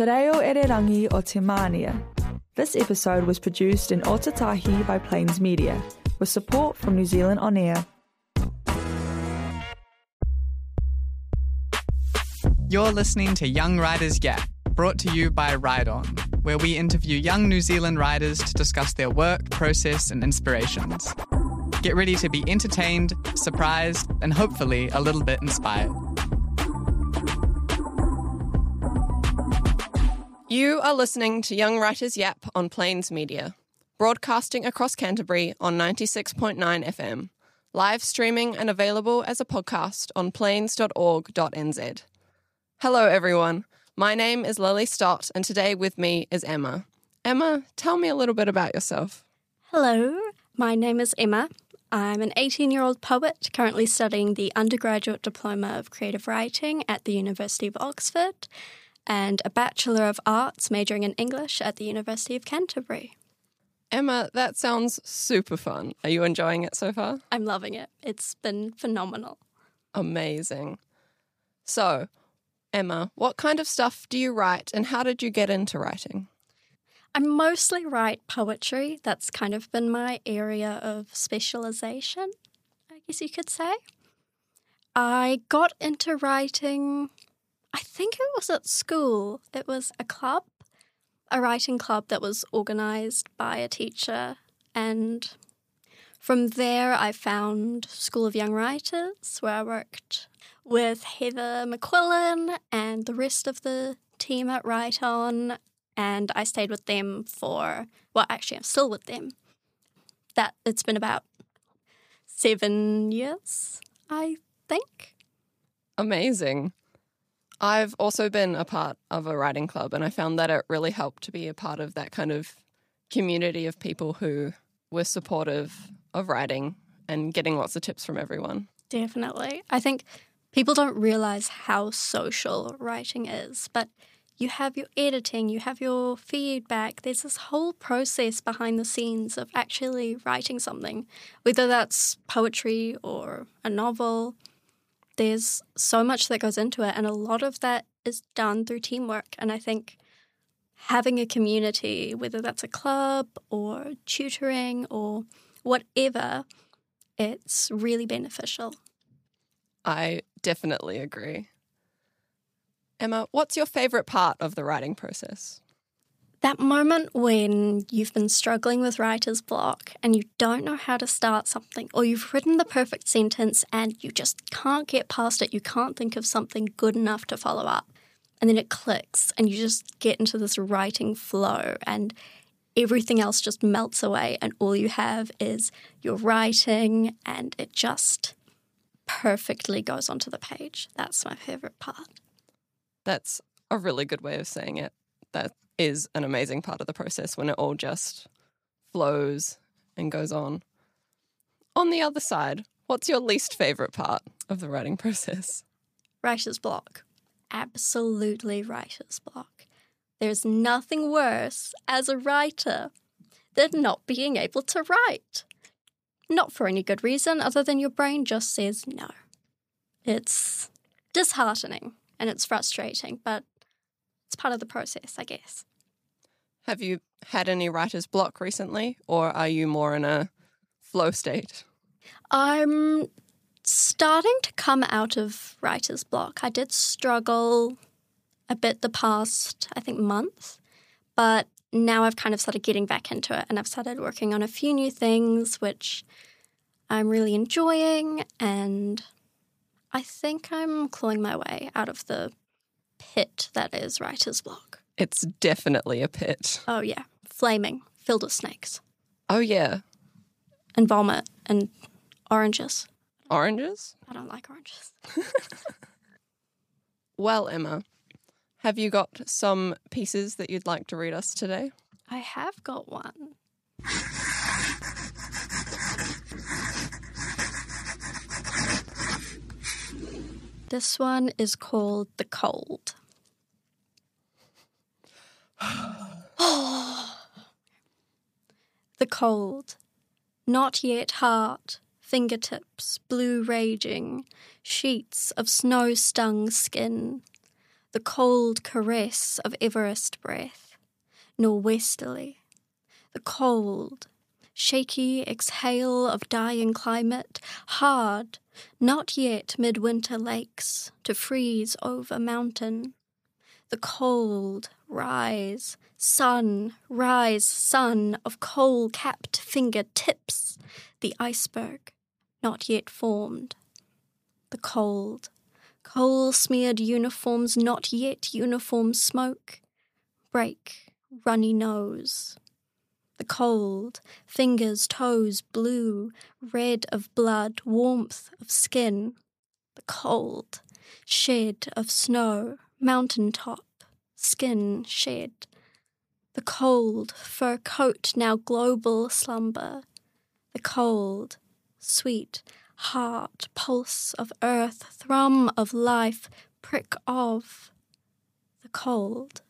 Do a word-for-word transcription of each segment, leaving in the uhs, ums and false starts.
Te reo Ererangi o Te Mānia. This episode was produced in Otatahi by Plains Media, with support from New Zealand On Air. You're listening to Young Riders Gap, brought to you by Ride On, where we interview young New Zealand riders to discuss their work, process, and inspirations. Get ready to be entertained, surprised, and hopefully a little bit inspired. You are listening to Young Writers Yap on Plains Media, broadcasting across Canterbury on ninety-six point nine F M, live streaming and available as a podcast on plains dot org dot n z. Hello everyone, my name is Lily Stott and today with me is Emma. Emma, tell me a little bit about yourself. Hello, my name is Emma. I'm an eighteen-year-old poet currently studying the undergraduate diploma of creative writing at the University of Oxford and a Bachelor of Arts majoring in English at the University of Canterbury. Emma, that sounds super fun. Are you enjoying it so far? I'm loving it. It's been phenomenal. Amazing. So, Emma, what kind of stuff do you write and how did you get into writing? I mostly write poetry. That's kind of been my area of specialisation, I guess you could say. I got into writing, I think it was at school. It was a club, a writing club that was organised by a teacher. And from there I found School of Young Writers, where I worked with Heather McQuillan and the rest of the team at Write On. And I stayed with them for, well, actually, I'm still with them. That it's been about seven years, I think. Amazing. I've also been a part of a writing club, and I found that it really helped to be a part of that kind of community of people who were supportive of writing and getting lots of tips from everyone. Definitely. I think people don't realise how social writing is, but you have your editing, you have your feedback. There's this whole process behind the scenes of actually writing something, whether that's poetry or a novel. There's so much that goes into it, and a lot of that is done through teamwork. And I think having a community, whether that's a club or tutoring or whatever, it's really beneficial. I definitely agree. Emma, what's your favourite part of the writing process? That moment when you've been struggling with writer's block and you don't know how to start something, or you've written the perfect sentence and you just can't get past it, you can't think of something good enough to follow up, and then it clicks and you just get into this writing flow and everything else just melts away and all you have is your writing and it just perfectly goes onto the page. That's my favourite part. That's a really good way of saying it. That is an amazing part of the process when it all just flows and goes on. On the other side, what's your least favourite part of the writing process? Writer's block. Absolutely writer's block. There's nothing worse as a writer than not being able to write. Not for any good reason other than your brain just says no. It's disheartening. And it's frustrating, but it's part of the process, I guess. Have you had any writer's block recently, or are you more in a flow state? I'm starting to come out of writer's block. I did struggle a bit the past, I think, month, but now I've kind of started getting back into it, and I've started working on a few new things, which I'm really enjoying, and I think I'm clawing my way out of the pit that is writer's block. It's definitely a pit. Oh, yeah. Flaming, filled with snakes. Oh, yeah. And vomit and oranges. Oranges? I don't like oranges. Well, Emma, have you got some pieces that you'd like to read us today? I have got one. This one is called The Cold. The cold, not yet heart, fingertips, blue raging, sheets of snow-stung skin. the cold caress of Everest breath, nor westerly, the cold, shaky exhale of dying climate, hard, not yet midwinter lakes to freeze over mountain. The cold, rise, sun, rise, sun of coal-capped finger-tips, the iceberg, not yet formed. The cold, coal-smeared uniforms, not yet uniform smoke, break, runny nose. The cold, fingers, toes, blue, red of blood, warmth of skin. The cold, shed of snow, mountain top, skin shed. The cold, fur coat, now global slumber. The cold, sweet, heart, pulse of earth, thrum of life, prick of the cold.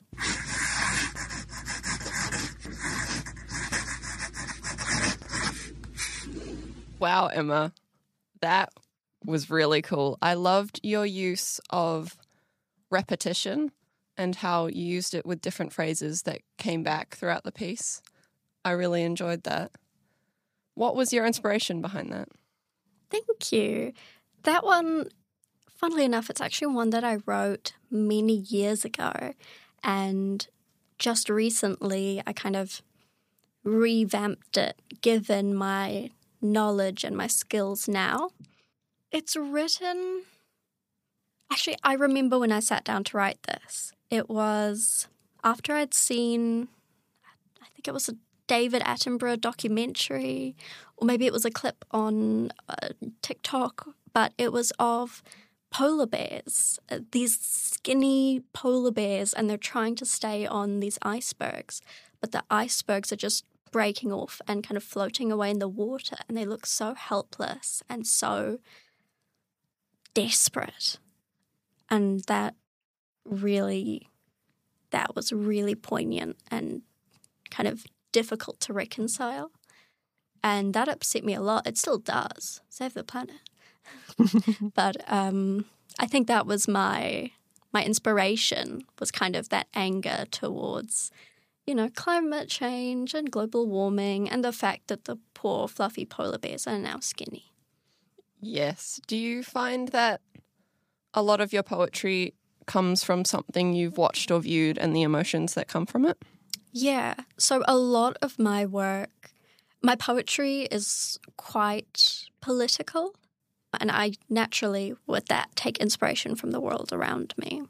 Wow, Emma, that was really cool. I loved your use of repetition and how you used it with different phrases that came back throughout the piece. I really enjoyed that. What was your inspiration behind that? Thank you. That one, funnily enough, it's actually one that I wrote many years ago. And just recently, I kind of revamped it, given my knowledge and my skills now. It's written... Actually, I remember when I sat down to write this. It was after I'd seen, I think it was a David Attenborough documentary, or maybe it was a clip on uh, TikTok, but it was of polar bears, uh, these skinny polar bears, and they're trying to stay on these icebergs, but the icebergs are just breaking off and kind of floating away in the water, and they look so helpless and so desperate. And that really, that was really poignant and kind of difficult to reconcile. And that upset me a lot. It still does. Save the planet. But um, I think that was my my inspiration, was kind of that anger towards, you know, climate change and global warming and the fact that the poor fluffy polar bears are now skinny. Yes. Do you find that a lot of your poetry comes from something you've watched or viewed and the emotions that come from it? Yeah. So a lot of my work, my poetry is quite political, and I naturally, with that, take inspiration from the world around me.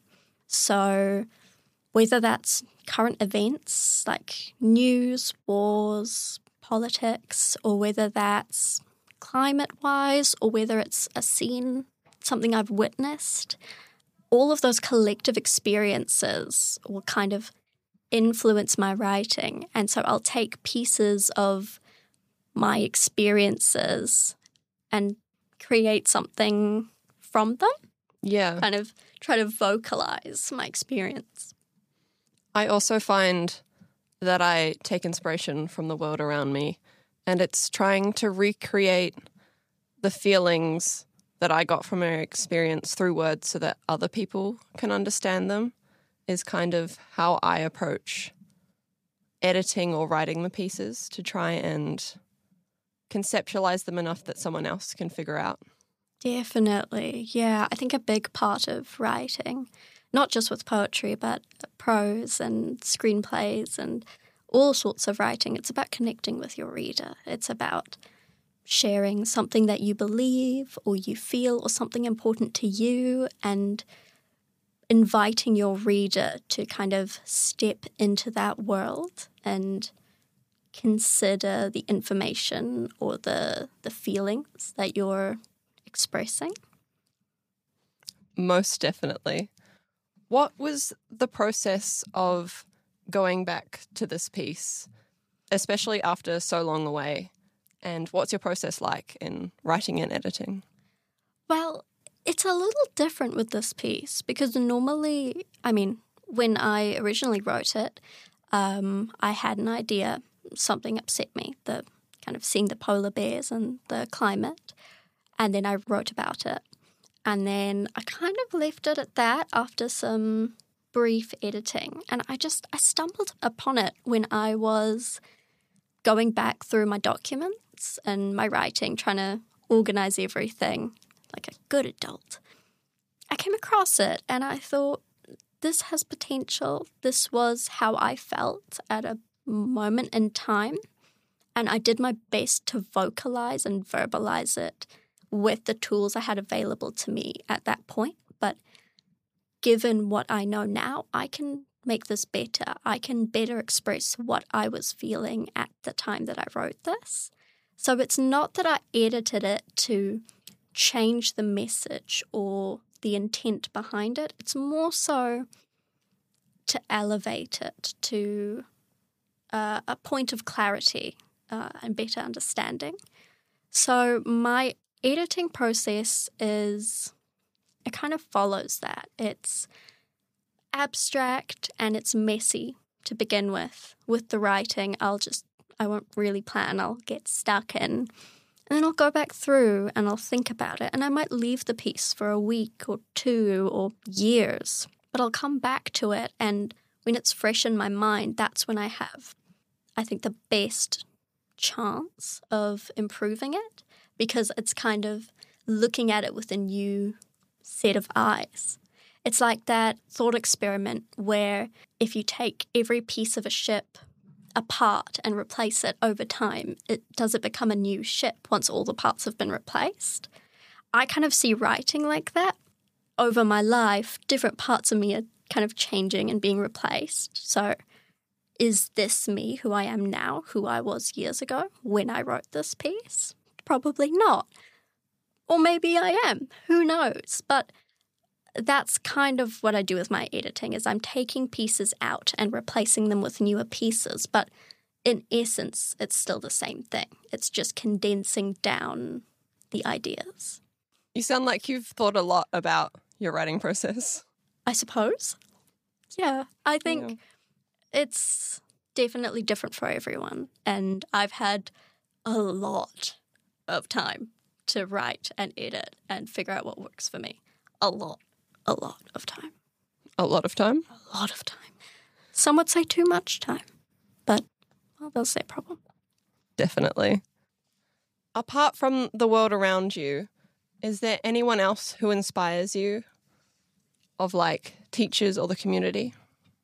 So whether that's current events like news, wars, politics, or whether that's climate-wise, or whether it's a scene, something I've witnessed, all of those collective experiences will kind of influence my writing. And so I'll take pieces of my experiences and create something from them. Yeah. Kind of try to vocalize my experience. I also find that I take inspiration from the world around me, and it's trying to recreate the feelings that I got from my experience through words so that other people can understand them is kind of how I approach editing or writing the pieces, to try and conceptualize them enough that someone else can figure out. Definitely, yeah. I think a big part of writing, not just with poetry, but prose and screenplays and all sorts of writing, it's about connecting with your reader. It's about sharing something that you believe or you feel or something important to you, and inviting your reader to kind of step into that world and consider the information or the the feelings that you're expressing. Most definitely. What was the process of going back to this piece, especially after so long away? And what's your process like in writing and editing? Well, it's a little different with this piece because normally, I mean, when I originally wrote it, um, I had an idea, something upset me, the kind of seeing the polar bears and the climate, and then I wrote about it. And then I kind of left it at that after some brief editing. And I just, I stumbled upon it when I was going back through my documents and my writing, trying to organize everything like a good adult. I came across it and I thought, this has potential. This was how I felt at a moment in time. And I did my best to vocalize and verbalize it with the tools I had available to me at that point. But given what I know now, I can make this better. I can better express what I was feeling at the time that I wrote this. So it's not that I edited it to change the message or the intent behind it. It's more so to elevate it to uh, a point of clarity uh, and better understanding. So my editing process is, it kind of follows that. It's abstract and it's messy to begin with. With the writing, I'll just, I won't really plan. I'll get stuck in. And then I'll go back through and I'll think about it. And I might leave the piece for a week or two or years. But I'll come back to it, and when it's fresh in my mind, that's when I have, I think, the best chance of improving it, because it's kind of looking at it with a new set of eyes. It's like that thought experiment where if you take every piece of a ship apart and replace it over time, it does it become a new ship once all the parts have been replaced? I kind of see writing like that. Over my life, different parts of me are kind of changing and being replaced. So is this me who I am now, who I was years ago when I wrote this piece? Probably not. Or maybe I am. Who knows? But that's kind of what I do with my editing, is I'm taking pieces out and replacing them with newer pieces. But in essence, it's still the same thing. It's just condensing down the ideas. You sound like you've thought a lot about your writing process. I suppose. Yeah, I think Yeah. it's definitely different for everyone. And I've had a lot of time to write and edit and figure out what works for me. A lot, a lot of time. A lot of time? A lot of time. Some would say too much time, but, well, that's their problem. Definitely. Apart from the world around you, is there anyone else who inspires you, of like teachers or the community?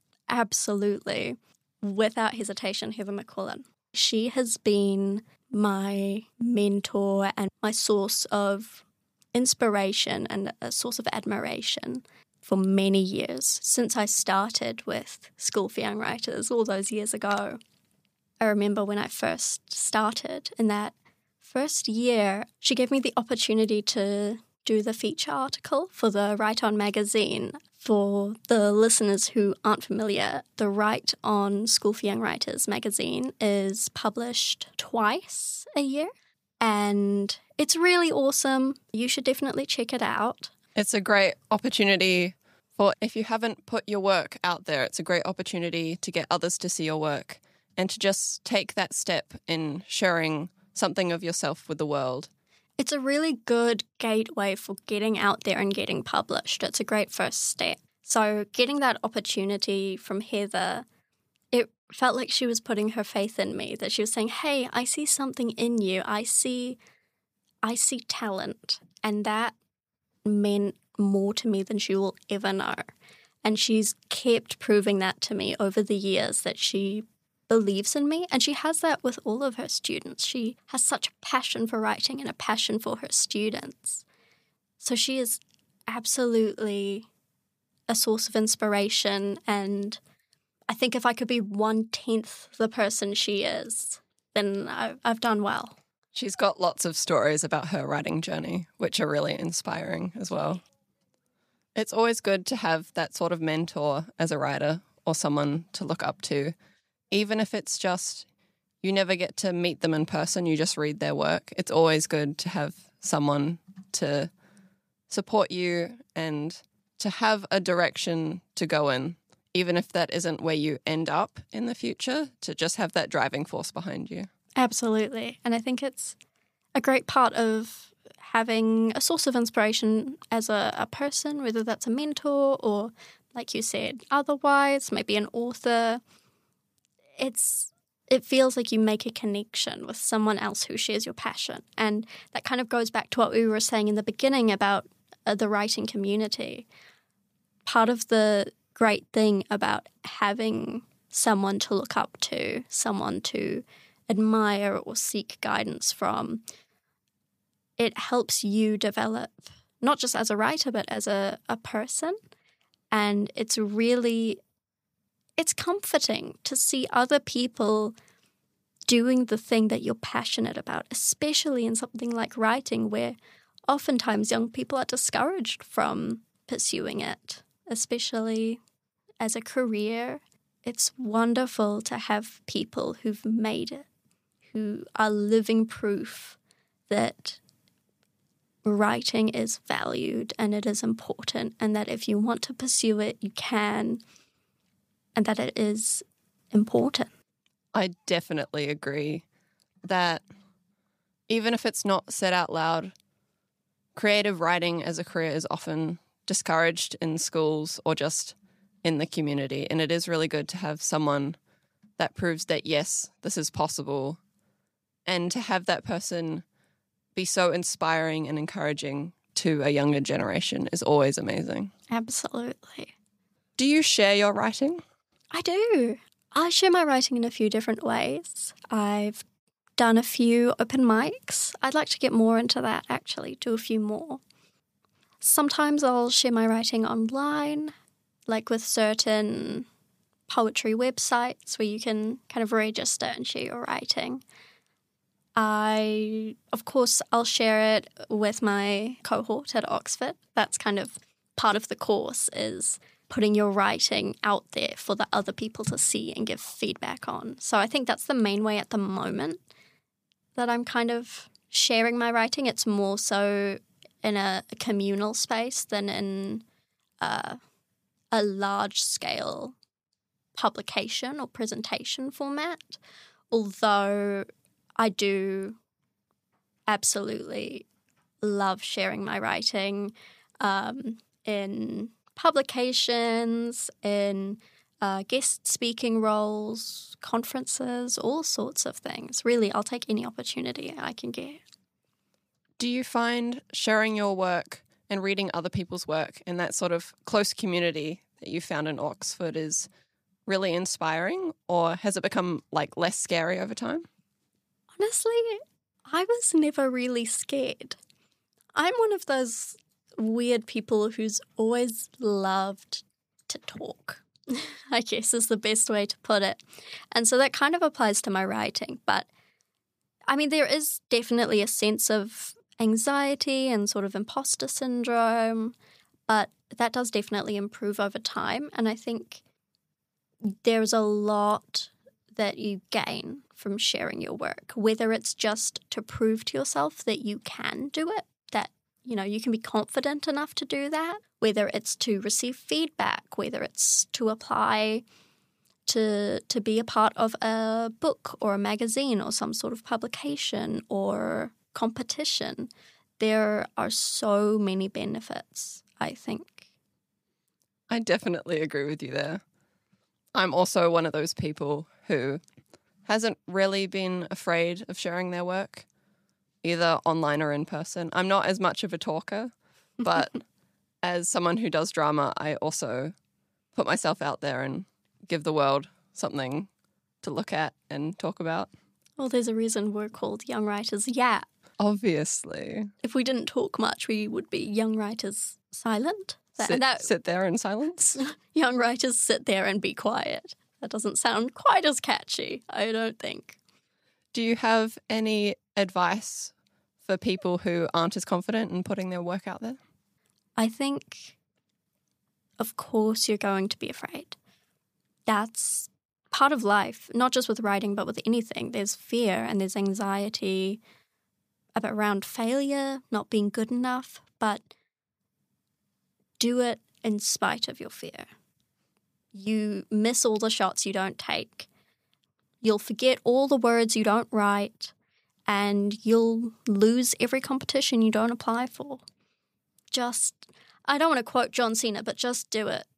Absolutely. Without hesitation, Heather McQuillan. She has been my mentor and my source of inspiration and a source of admiration for many years, since I started with School for Young Writers all those years ago. I remember when I first started, in that first year, she gave me the opportunity to do the feature article for the Write On magazine. For the listeners who aren't familiar, the Write On School for Young Writers magazine is published twice a year, and it's really awesome. You should definitely check it out. It's a great opportunity for, if you haven't put your work out there, it's a great opportunity to get others to see your work and to just take that step in sharing something of yourself with the world. It's a really good gateway for getting out there and getting published. It's a great first step. So getting that opportunity from Heather, it felt like she was putting her faith in me, that she was saying, hey, I see something in you. I see, I see talent. And that meant more to me than she will ever know. And she's kept proving that to me over the years, that she believes in me, and she has that with all of her students. She has such a passion for writing and a passion for her students. So she is absolutely a source of inspiration, and I think if I could be one-tenth the person she is, then I've, I've done well. She's got lots of stories about her writing journey, which are really inspiring as well. It's always good to have that sort of mentor as a writer or someone to look up to. Even if it's just you never get to meet them in person, you just read their work. It's always good to have someone to support you and to have a direction to go in, even if that isn't where you end up in the future, to just have that driving force behind you. Absolutely. And I think it's a great part of having a source of inspiration as a, a person, whether that's a mentor or, like you said, otherwise, maybe an author, it's it feels like you make a connection with someone else who shares your passion. And that kind of goes back to what we were saying in the beginning about uh, the writing community. Part of the great thing about having someone to look up to, someone to admire or seek guidance from, it helps you develop, not just as a writer, but as a, a person. And it's really, it's comforting to see other people doing the thing that you're passionate about, especially in something like writing, where oftentimes young people are discouraged from pursuing it, especially as a career. It's wonderful to have people who've made it, who are living proof that writing is valued and it is important, and that if you want to pursue it, you can, and that it is important. I definitely agree that even if it's not said out loud, creative writing as a career is often discouraged in schools or just in the community. And it is really good to have someone that proves that, yes, this is possible. And to have that person be so inspiring and encouraging to a younger generation is always amazing. Absolutely. Do you share your writing? I do. I share my writing in a few different ways. I've done a few open mics. I'd like to get more into that, actually, do a few more. Sometimes I'll share my writing online, like with certain poetry websites where you can kind of register and share your writing. I, of course, I'll share it with my cohort at Oxford. That's kind of part of the course, is putting your writing out there for the other people to see and give feedback on. So I think that's the main way at the moment that I'm kind of sharing my writing. It's more so in a, a communal space than in uh, a large-scale publication or presentation format, although I do absolutely love sharing my writing um, in publications, in uh, guest speaking roles, conferences, all sorts of things. Really, I'll take any opportunity I can get. Do you find sharing your work and reading other people's work in that sort of close community that you found in Oxford is really inspiring, or has it become like less scary over time? Honestly, I was never really scared. I'm one of those weird people who's always loved to talk, I guess is the best way to put it. And so that kind of applies to my writing. But, I mean, there is definitely a sense of anxiety and sort of imposter syndrome, but that does definitely improve over time. And I think there's a lot that you gain from sharing your work, whether it's just to prove to yourself that you can do it, that, you know, you can be confident enough to do that, whether it's to receive feedback, whether it's to apply to to be a part of a book or a magazine or some sort of publication or competition. There are so many benefits, I think. I definitely agree with you there. I'm also one of those people who hasn't really been afraid of sharing their work, either online or in person. I'm not as much of a talker, but as someone who does drama, I also put myself out there and give the world something to look at and talk about. Well, there's a reason we're called Young Writers Yap. Obviously. If we didn't talk much, we would be Young Writers Silent. That, Sit, that, sit there in silence? Young Writers Sit There and Be Quiet. That doesn't sound quite as catchy, I don't think. Do you have any advice for people who aren't as confident in putting their work out there? I think, of course, you're going to be afraid. That's part of life, not just with writing, but with anything. There's fear and there's anxiety about around failure, not being good enough, but do it in spite of your fear. You miss all the shots you don't take. You'll forget all the words you don't write, and you'll lose every competition you don't apply for. Just, I don't want to quote John Cena, but just do it.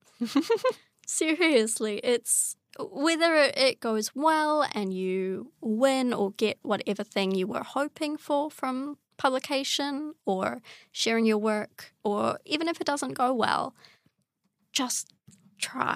Seriously, it's whether it goes well and you win or get whatever thing you were hoping for from publication or sharing your work, or even if it doesn't go well, just try.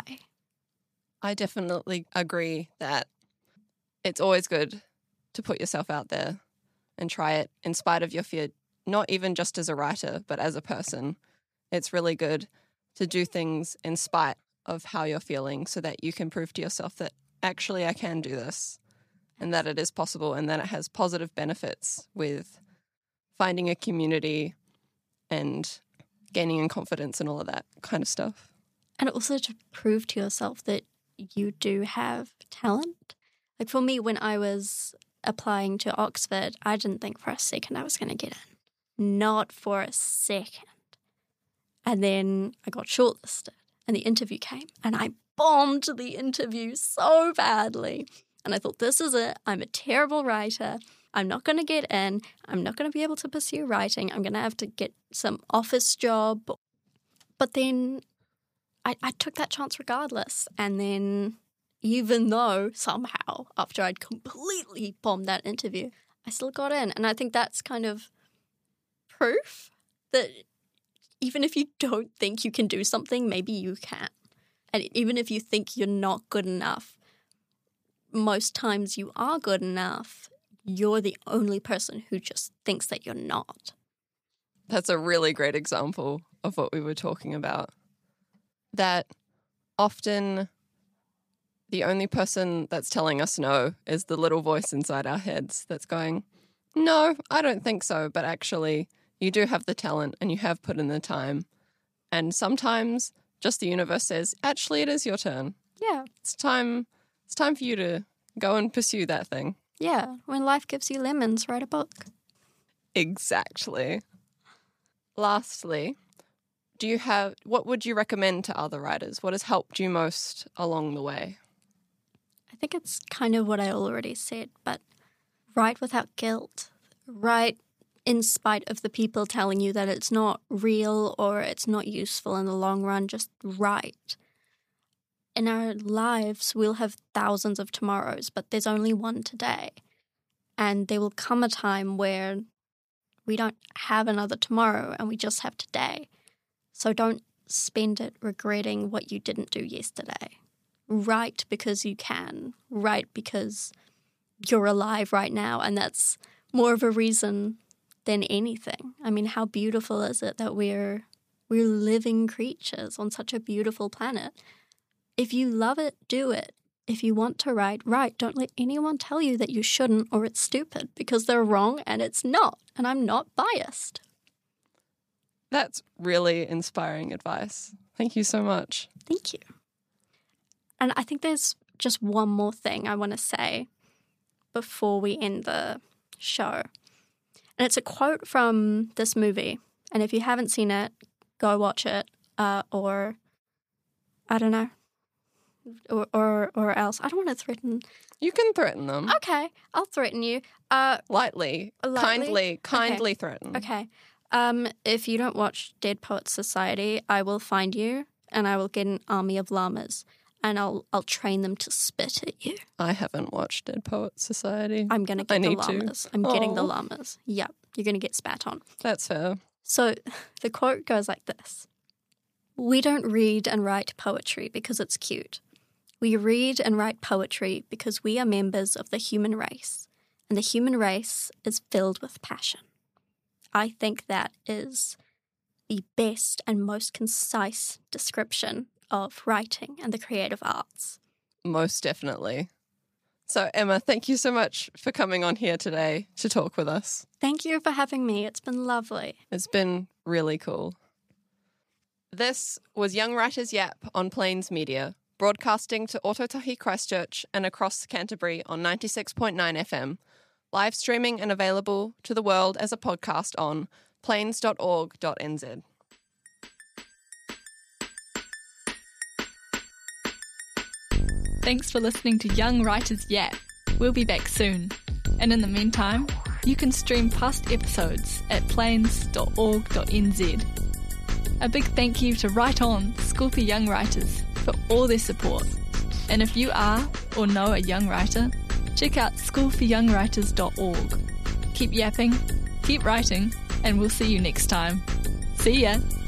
I definitely agree that it's always good to put yourself out there and try it in spite of your fear, not even just as a writer, but as a person. It's really good to do things in spite of how you're feeling so that you can prove to yourself that actually I can do this and that it is possible and that it has positive benefits with finding a community and gaining in confidence and all of that kind of stuff. And also to prove to yourself that you do have talent. Like for me, when I was applying to Oxford, I didn't think for a second I was going to get in. Not for a second. And then I got shortlisted and the interview came and I bombed the interview so badly. And I thought, this is it. I'm a terrible writer. I'm not going to get in. I'm not going to be able to pursue writing. I'm going to have to get some office job. But then I, I took that chance regardless. And then even though somehow, after I'd completely bombed that interview, I still got in. And I think that's kind of proof that even if you don't think you can do something, maybe you can. And even if you think you're not good enough, most times you are good enough. You're the only person who just thinks that you're not. That's a really great example of what we were talking about. That often the only person that's telling us no is the little voice inside our heads that's going, no, I don't think so, but actually you do have the talent and you have put in the time. And sometimes just the universe says, actually, it is your turn. Yeah. It's time, it's time for you to go and pursue that thing. Yeah. When life gives you lemons, write a book. Exactly. Lastly, do you have, what would you recommend to other writers? What has helped you most along the way? I think it's kind of what I already said, but write without guilt. Write in spite of the people telling you that it's not real or it's not useful in the long run. Just write. In our lives, we'll have thousands of tomorrows, but there's only one today. And there will come a time where we don't have another tomorrow and we just have today. So don't spend it regretting what you didn't do yesterday. Write because you can. Write because you're alive right now, and that's more of a reason than anything. I mean, how beautiful is it that we're we're living creatures on such a beautiful planet? If you love it, do it. If you want to write, write. Don't let anyone tell you that you shouldn't or it's stupid, because they're wrong and it's not, and I'm not biased. That's really inspiring advice. Thank you so much. Thank you. And I think there's just one more thing I want to say before we end the show. And it's a quote from this movie. And if you haven't seen it, go watch it. Uh, or, I don't know, or, or or else. I don't want to threaten. You can threaten them. Okay, I'll threaten you. Uh, lightly, lightly? kindly, kindly okay. threaten. Okay. Um, if you don't watch Dead Poets Society, I will find you and I will get an army of llamas and I'll I'll train them to spit at you. I haven't watched Dead Poets Society. I'm going to get I the need llamas. To. I'm Aww. getting the llamas. Yep, you're going to get spat on. That's fair. So the quote goes like this. We don't read and write poetry because it's cute. We read and write poetry because we are members of the human race, and the human race is filled with passion. I think that is the best and most concise description of writing and the creative arts. Most definitely. So, Emma, thank you so much for coming on here today to talk with us. Thank you for having me. It's been lovely. It's been really cool. This was Young Writers Yap on Plains Media, broadcasting to Ōtautahi Christchurch and across Canterbury on ninety-six point nine F M, live streaming and available to the world as a podcast on plains dot org dot n z. Thanks for listening to Young Writers Yap. We'll be back soon. And in the meantime, You can stream past episodes at plains dot org dot n z. A big thank you to Write On, School for Young Writers, for all their support. And if you are or know a young writer, check out school for young writers dot org. Keep yapping, keep writing, and we'll see you next time. See ya!